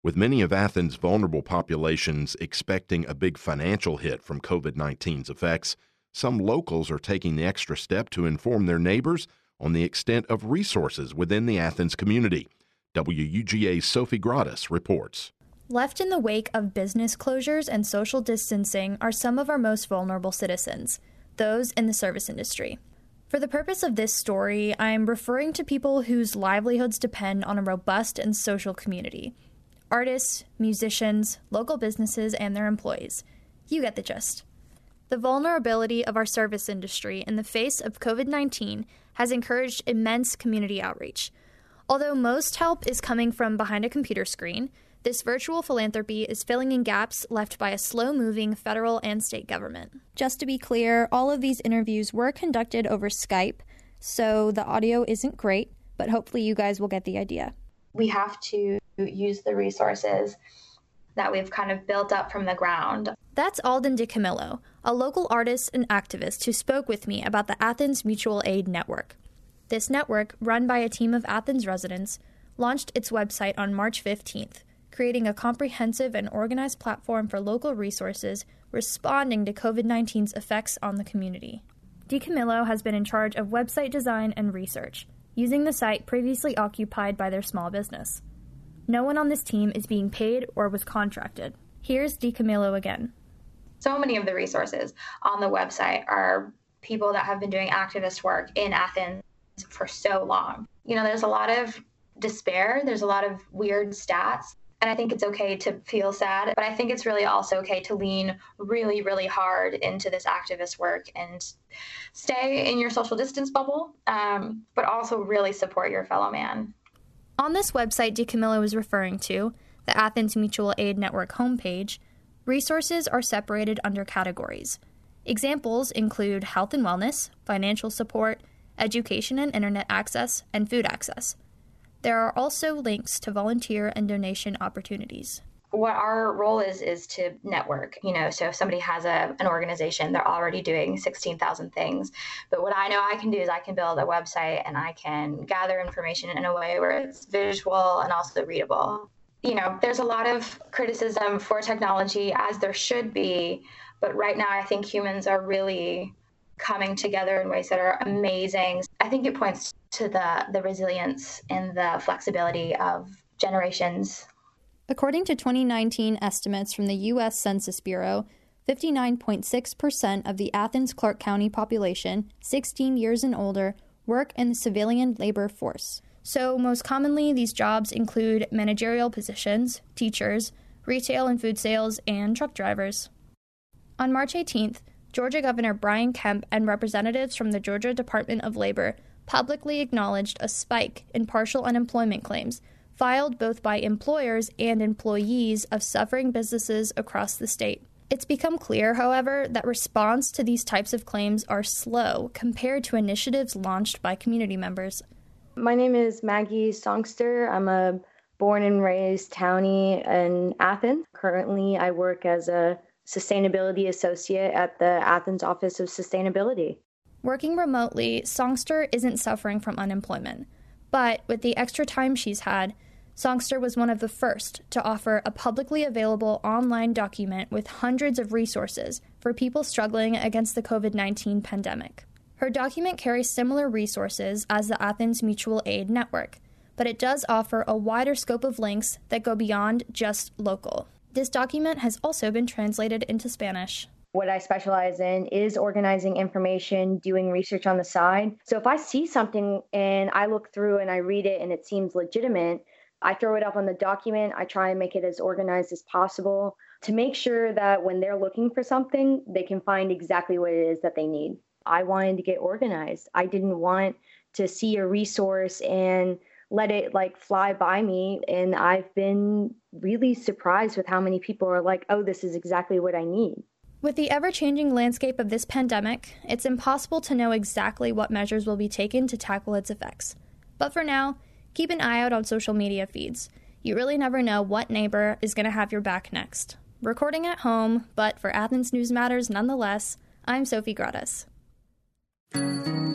With many of Athens' vulnerable populations expecting a big financial hit from COVID-19's effects, some locals are taking the extra step to inform their neighbors on the extent of resources within the Athens community. WUGA's Sophie Gratis reports. Left in the wake of business closures and social distancing are some of our most vulnerable citizens, those in the service industry. For the purpose of this story, I'm referring to people whose livelihoods depend on a robust and social community. Artists, musicians, local businesses, and their employees. You get the gist. The vulnerability of our service industry in the face of COVID-19 has encouraged immense community outreach. Although most help is coming from behind a computer screen, this virtual philanthropy is filling in gaps left by a slow-moving federal and state government. Just to be clear, all of these interviews were conducted over Skype, so the audio isn't great, but hopefully you guys will get the idea. We have to use the resources that we've kind of built up from the ground. That's Alden DiCamillo, a local artist and activist who spoke with me about the Athens Mutual Aid Network. This network, run by a team of Athens residents, launched its website on March 15th, creating a comprehensive and organized platform for local resources responding to COVID-19's effects on the community. DiCamillo has been in charge of website design and research, using the site previously occupied by their small business. No one on this team is being paid or was contracted. Here's DiCamillo again. So many of the resources on the website are people that have been doing activist work in Athens for so long. You know, there's a lot of despair. There's a lot of weird stats. And I think it's okay to feel sad, but I think it's really also okay to lean really, really hard into this activist work and stay in your social distance bubble, but also really support your fellow man. On this website DiCamillo is referring to, the Athens Mutual Aid Network homepage, resources are separated under categories. Examples include health and wellness, financial support, education and internet access, and food access. There are also links to volunteer and donation opportunities. What our role is to network, so if somebody has an organization, they're already doing 16,000 things. But what I know I can do is I can build a website and I can gather information in a way where it's visual and also readable. There's a lot of criticism for technology, as there should be, but right now I think humans are really coming together in ways that are amazing. I think it points to the resilience and the flexibility of generations. According to 2019 estimates from the U.S. Census Bureau, 59.6% of the Athens-Clarke County population, 16 years and older, work in the civilian labor force. So most commonly, these jobs include managerial positions, teachers, retail and food sales, and truck drivers. On March 18th, Georgia Governor Brian Kemp and representatives from the Georgia Department of Labor publicly acknowledged a spike in partial unemployment claims filed both by employers and employees of suffering businesses across the state. It's become clear, however, that response to these types of claims are slow compared to initiatives launched by community members. My name is Maggie Songster. I'm a born and raised townie in Athens. Currently, I work as a sustainability associate at the Athens Office of Sustainability. Working remotely, Songster isn't suffering from unemployment. But with the extra time she's had, Songster was one of the first to offer a publicly available online document with hundreds of resources for people struggling against the COVID-19 pandemic. Her document carries similar resources as the Athens Mutual Aid Network, but it does offer a wider scope of links that go beyond just local. This document has also been translated into Spanish. What I specialize in is organizing information, doing research on the side. So if I see something and I look through and I read it and it seems legitimate, I throw it up on the document. I try and make it as organized as possible to make sure that when they're looking for something, they can find exactly what it is that they need. I wanted to get organized. I didn't want to see a resource and let it fly by me. And I've been really surprised with how many people are like, oh, this is exactly what I need. With the ever-changing landscape of this pandemic, it's impossible to know exactly what measures will be taken to tackle its effects. But for now, keep an eye out on social media feeds. You really never know what neighbor is going to have your back next. Recording at home, but for Athens News Matters nonetheless, I'm Sophie Gratis.